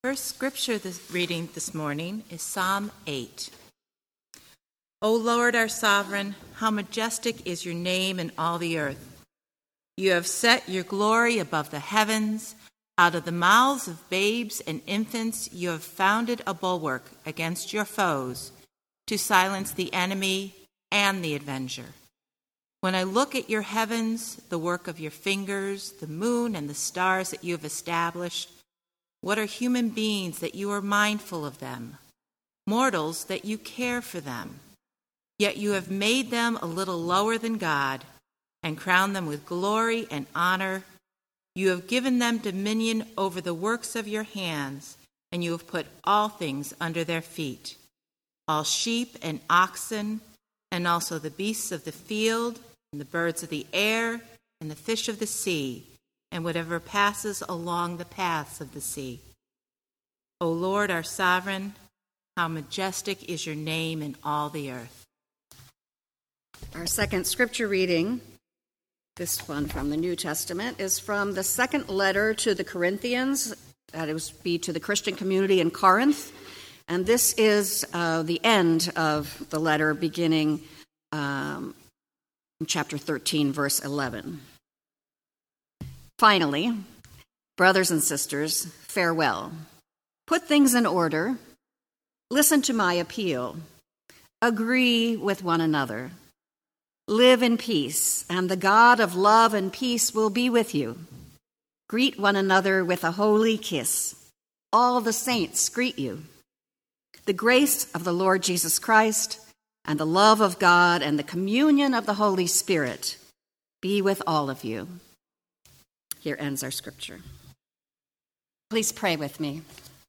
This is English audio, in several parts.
First scripture reading this morning is Psalm 8. O Lord, our sovereign, how majestic is your name in all the earth. You have set your glory above the heavens. Out of the mouths of babes and infants you have founded a bulwark against your foes, to silence the enemy and the avenger. When I look at your heavens, the work of your fingers, the moon and the stars that you have established, what are human beings that you are mindful of them, mortals that you care for them? Yet you have made them a little lower than God and crowned them with glory and honor. You have given them dominion over the works of your hands, and you have put all things under their feet, all sheep and oxen, and also the beasts of the field, and the birds of the air, and the fish of the sea, and whatever passes along the paths of the sea. O Lord, our sovereign, how majestic is your name in all the earth. Our second scripture reading, this one from the New Testament, is from the second letter to the Corinthians. That would be to the Christian community in Corinth. And this is the end of the letter beginning in chapter 13, verse 11. Finally, brothers and sisters, farewell. Put things in order. Listen to my appeal. Agree with one another. Live in peace, and the God of love and peace will be with you. Greet one another with a holy kiss. All the saints greet you. The grace of the Lord Jesus Christ and the love of God and the communion of the Holy Spirit be with all of you. Here ends our scripture. Please pray with me.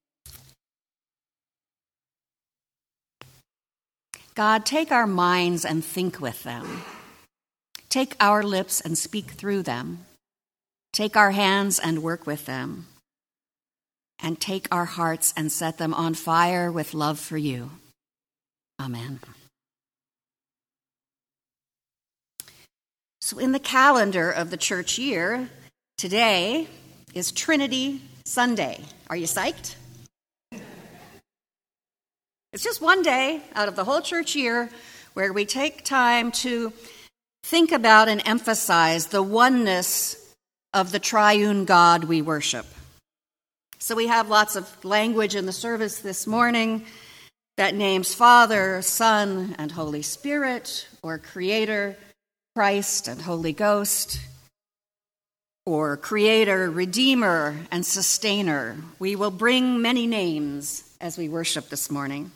God, take our minds and think with them. Take our lips and speak through them. Take our hands and work with them. And take our hearts and set them on fire with love for you. Amen. So in the calendar of the church year, today is Trinity Sunday. Are you psyched? It's just one day out of the whole church year where we take time to think about and emphasize the oneness of the triune God we worship. So we have lots of language in the service this morning that names Father, Son, and Holy Spirit, or Creator, Christ, and Holy Ghost, or Creator, Redeemer, and Sustainer. We will bring many names as we worship this morning.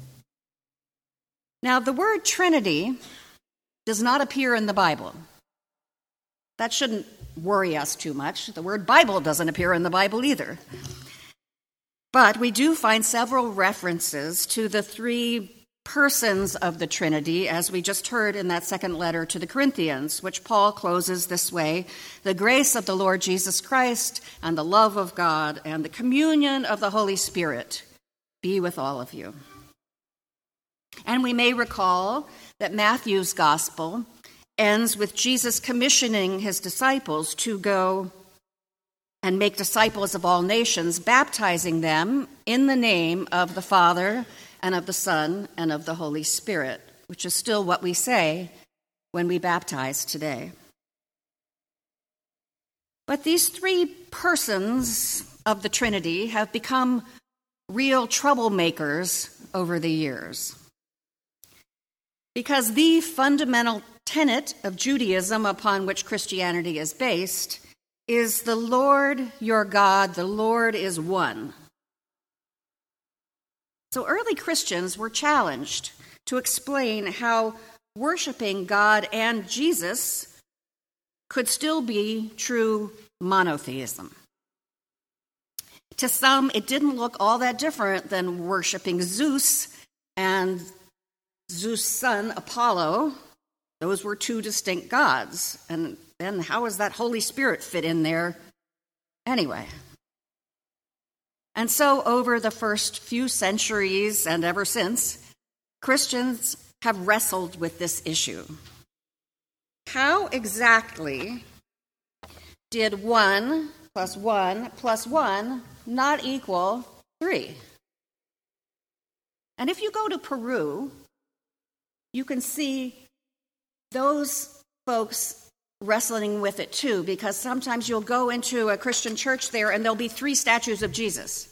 Now, the word Trinity does not appear in the Bible. That shouldn't worry us too much. The word Bible doesn't appear in the Bible either. But we do find several references to the three persons of the Trinity, as we just heard in that second letter to the Corinthians, which Paul closes this way: the grace of the Lord Jesus Christ and the love of God and the communion of the Holy Spirit be with all of you. And we may recall that Matthew's gospel ends with Jesus commissioning his disciples to go and make disciples of all nations, baptizing them in the name of the Father and of the Son and of the Holy Spirit, which is still what we say when we baptize today. But these three persons of the Trinity have become real troublemakers over the years. Because the fundamental tenet of Judaism upon which Christianity is based is the Lord your God, the Lord is one. So early Christians were challenged to explain how worshiping God and Jesus could still be true monotheism. To some, it didn't look all that different than worshiping Zeus and Zeus' son, Apollo. Those were two distinct gods. And then how does that Holy Spirit fit in there anyway? And so over the first few centuries and ever since, Christians have wrestled with this issue. How exactly did 1 plus 1 plus 1 not equal 3. And if you go to Peru, you can see those folks wrestling with it too, because sometimes you'll go into a Christian church there and there'll be 3 statues of Jesus.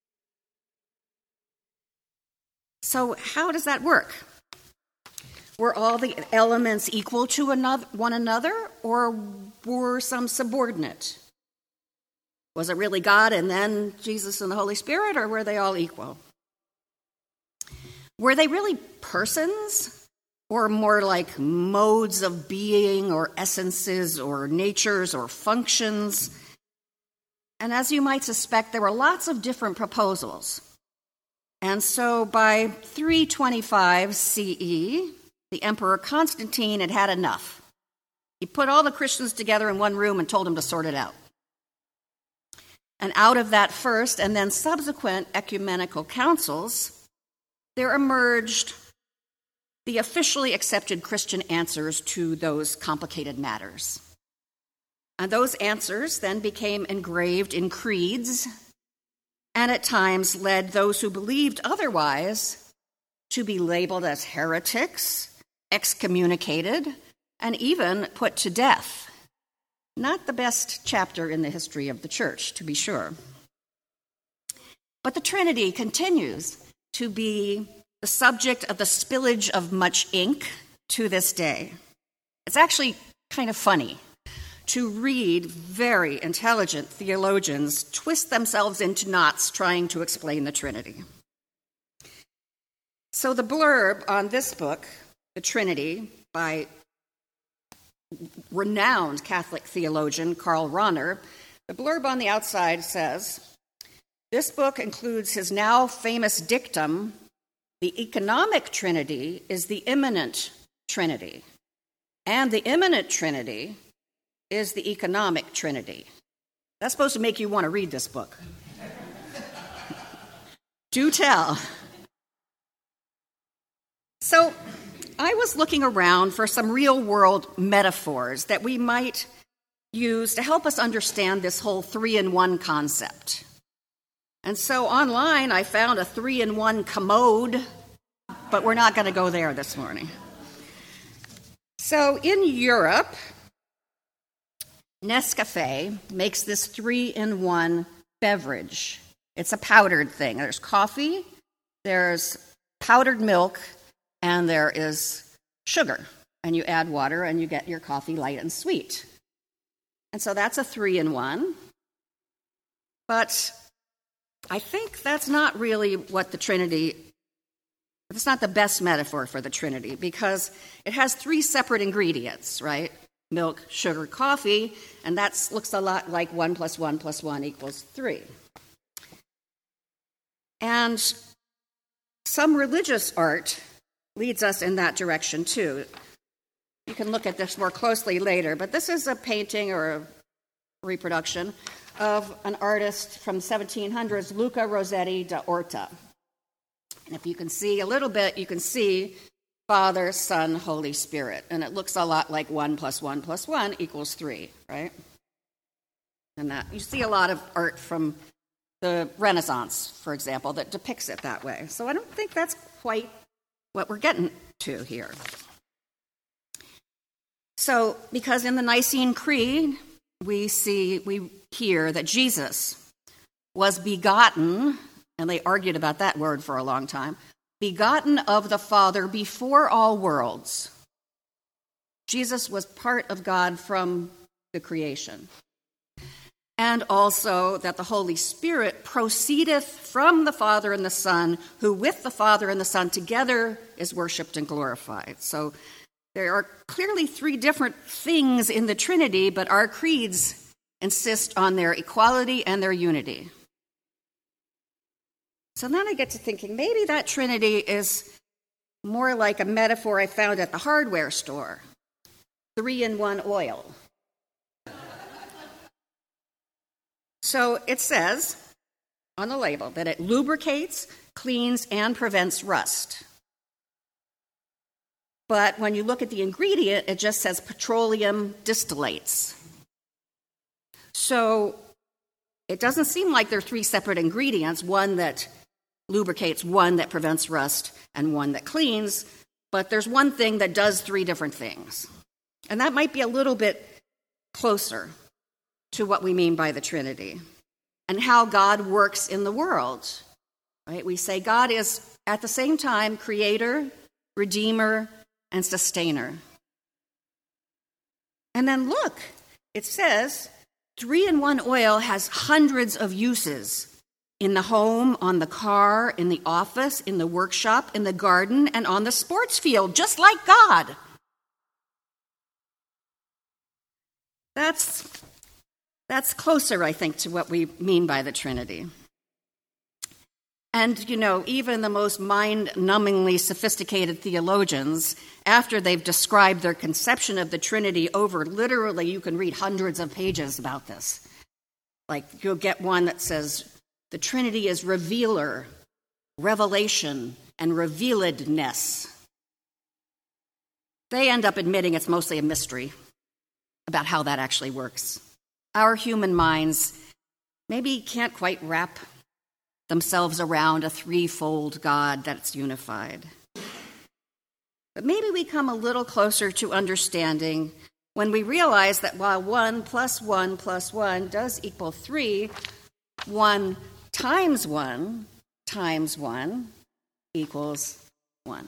So how does that work? Were all the elements equal to one another, or were some subordinate? Was it really God and then Jesus and the Holy Spirit, or were they all equal? Were they really persons, or more like modes of being, or essences, or natures, or functions? And as you might suspect, there were lots of different proposals. And so by 325 CE, the Emperor Constantine had had enough. He put all the Christians together in one room and told them to sort it out. And out of that first and then subsequent ecumenical councils, there emerged the officially accepted Christian answers to those complicated matters. And those answers then became engraved in creeds, and at times led those who believed otherwise to be labeled as heretics, excommunicated, and even put to death. Not the best chapter in the history of the church, to be sure. But the Trinity continues to be the subject of the spillage of much ink to this day. It's actually kind of funny to read very intelligent theologians twist themselves into knots trying to explain the Trinity. So the blurb on this book, The Trinity, by renowned Catholic theologian Karl Rahner, the blurb on the outside says, "This book includes his now famous dictum, 'The economic Trinity is the immanent Trinity, and the immanent Trinity is the economic Trinity.'" That's supposed to make you want to read this book. Do tell. So I was looking around for some real-world metaphors that we might use to help us understand this whole 3-in-1 concept. And so online I found a 3-in-1 commode, but we're not going to go there this morning. So in Europe, Nescafé makes this 3-in-1 beverage. It's a powdered thing. There's coffee, there's powdered milk, and there is sugar. And you add water and you get your coffee light and sweet. And so that's a 3-in-1. But I think that's not really what the Trinity, it's not the best metaphor for the Trinity, because it has 3 separate ingredients, right? Milk, sugar, coffee, and that looks a lot like 1 + 1 + 1 = 3. And some religious art leads us in that direction too. You can look at this more closely later, but this is a painting or a reproduction of an artist from 1700s, Luca Rossetti da Orta. And if you can see a little bit, you can see Father, Son, Holy Spirit. And it looks a lot like 1 + 1 + 1 = 3, right? And that you see a lot of art from the Renaissance, for example, that depicts it that way. So I don't think that's quite what we're getting to here. So, because in the Nicene Creed, we hear that Jesus was begotten, and they argued about that word for a long time, begotten of the Father before all worlds. Jesus was part of God from the creation. And also that the Holy Spirit proceedeth from the Father and the Son, who with the Father and the Son together is worshipped and glorified. So there are clearly 3 different things in the Trinity, but our creeds insist on their equality and their unity. So then I get to thinking, maybe that Trinity is more like a metaphor I found at the hardware store. 3-in-1 oil. So it says on the label that it lubricates, cleans, and prevents rust. But when you look at the ingredient, it just says petroleum distillates. So It doesn't seem like they're three separate ingredients, one that lubricates, one that prevents rust, and one that cleans, but there's one thing that does three different things. And that might be a little bit closer to what we mean by the Trinity and how God works in the world. Right? We say God is at the same time creator, redeemer, and sustainer. And then look, it says 3-in-1 oil has hundreds of uses in the home, on the car, in the office, in the workshop, in the garden, and on the sports field, just like God. That's closer, I think, to what we mean by the Trinity. And, even the most mind-numbingly sophisticated theologians, after they've described their conception of the Trinity over, literally, you can read hundreds of pages about this. Like, you'll get one that says, the Trinity is revealer, revelation, and revealedness. They end up admitting it's mostly a mystery about how that actually works. Our human minds maybe can't quite wrap themselves around a threefold God that's unified. But maybe we come a little closer to understanding when we realize that while 1 + 1 + 1 does equal 3, 1 times 1 times 1 equals 1.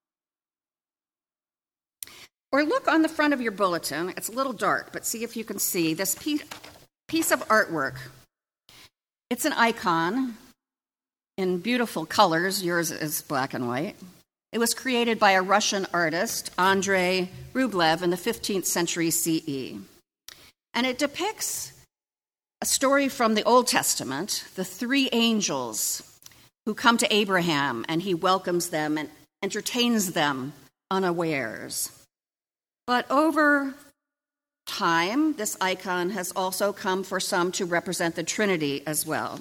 Or look on the front of your bulletin. It's a little dark, but see if you can see this piece of artwork. It's an icon in beautiful colors. Yours is black and white. It was created by a Russian artist, Andrei Rublev, in the 15th century CE. And it depicts a story from the Old Testament, the three angels who come to Abraham, and he welcomes them and entertains them unawares. But over time, this icon has also come for some to represent the Trinity as well.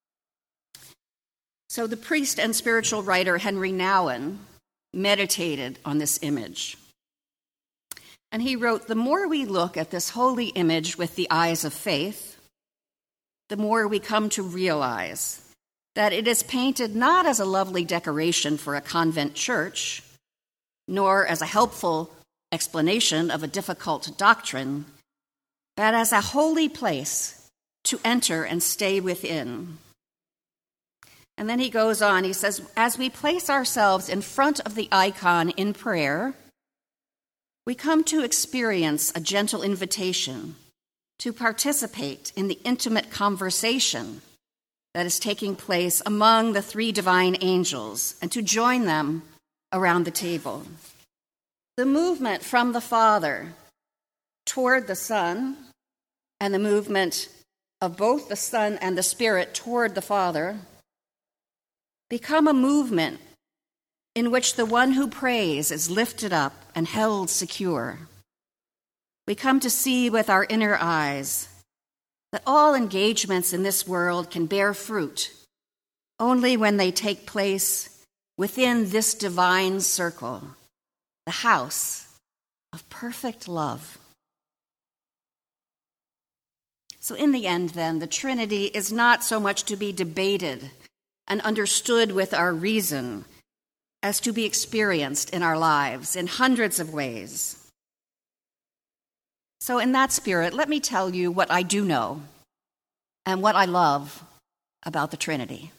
So the priest and spiritual writer Henry Nouwen meditated on this image. And he wrote, "The more we look at this holy image with the eyes of faith, the more we come to realize that it is painted not as a lovely decoration for a convent church, nor as a helpful explanation of a difficult doctrine, but as a holy place to enter and stay within." And then he goes on, he says, as we place ourselves in front of the icon in prayer, we come to experience a gentle invitation to participate in the intimate conversation that is taking place among the three divine angels and to join them around the table. The movement from the Father toward the Son and the movement of both the Son and the Spirit toward the Father become a movement in which the one who prays is lifted up and held secure. We come to see with our inner eyes that all engagements in this world can bear fruit only when they take place within this divine circle, the house of perfect love. So in the end, then, the Trinity is not so much to be debated and understood with our reason as to be experienced in our lives in hundreds of ways. So in that spirit, let me tell you what I do know and what I love about the Trinity.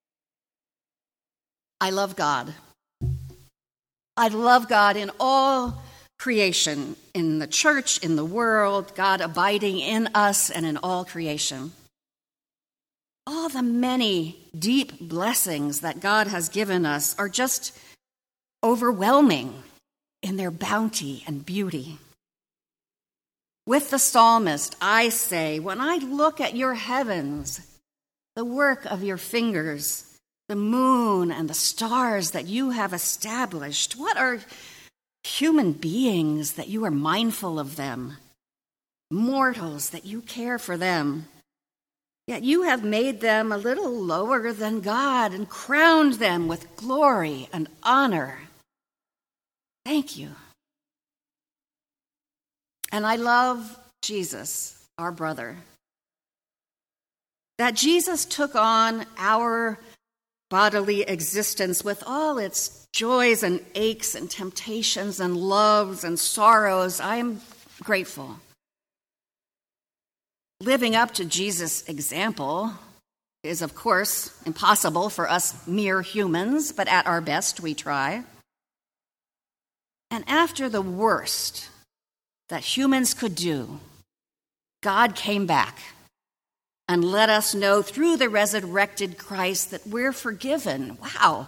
I love God. I love God in all creation, in the church, in the world, God abiding in us and in all creation. All the many deep blessings that God has given us are just overwhelming in their bounty and beauty. With the psalmist, I say, when I look at your heavens, the work of your fingers, the moon and the stars that you have established, what are human beings that you are mindful of them, mortals that you care for them? Yet you have made them a little lower than God and crowned them with glory and honor. Thank you. And I love Jesus, our brother. that Jesus took on our bodily existence with all its joys and aches and temptations and loves and sorrows, I'm grateful. Living up to Jesus' example is, of course, impossible for us mere humans, but at our best we try. And after the worst that humans could do, God came back and let us know through the resurrected Christ that we're forgiven. Wow.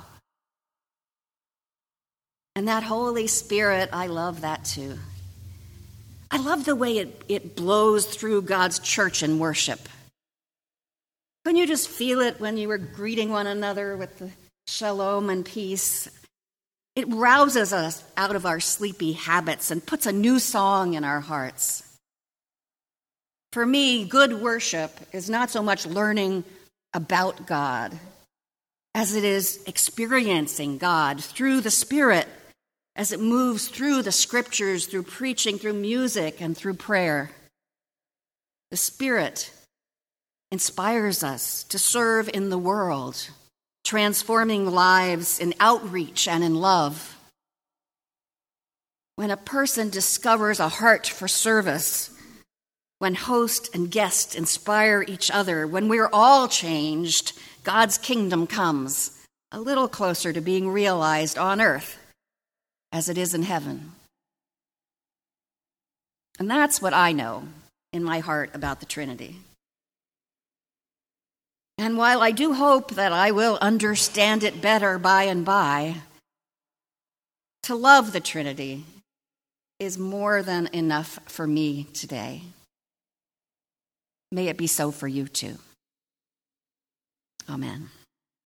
And that Holy Spirit, I love that too. I love the way it blows through God's church in worship. Couldn't you just feel it when you were greeting one another with the shalom and peace? It rouses us out of our sleepy habits and puts a new song in our hearts. For me, good worship is not so much learning about God as it is experiencing God through the Spirit as it moves through the Scriptures, through preaching, through music, and through prayer. The Spirit inspires us to serve in the world, transforming lives in outreach and in love. When a person discovers a heart for service, when host and guest inspire each other, when we're all changed, God's kingdom comes a little closer to being realized on earth as it is in heaven. And that's what I know in my heart about the Trinity. And while I do hope that I will understand it better by and by, to love the Trinity is more than enough for me today. May it be so for you too. Amen.